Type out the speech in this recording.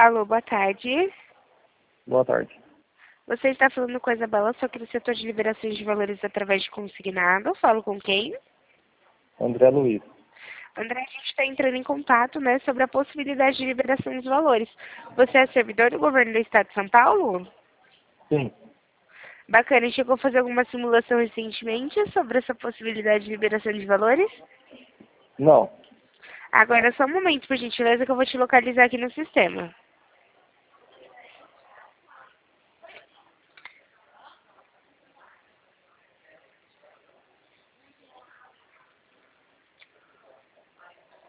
Alô, boa tarde. Boa tarde. Você está falando com a Isabela, só que do setor de liberações de valores através de consignado. Falo com quem? André Luiz. André, a gente está entrando em contato, né, sobre a possibilidade de liberação dos valores. Você é servidor do governo do estado de São Paulo? Sim. Bacana, chegou a fazer alguma simulação recentemente sobre essa possibilidade de liberação de valores? Não. Agora, só um momento, por gentileza, que eu vou te localizar aqui no sistema.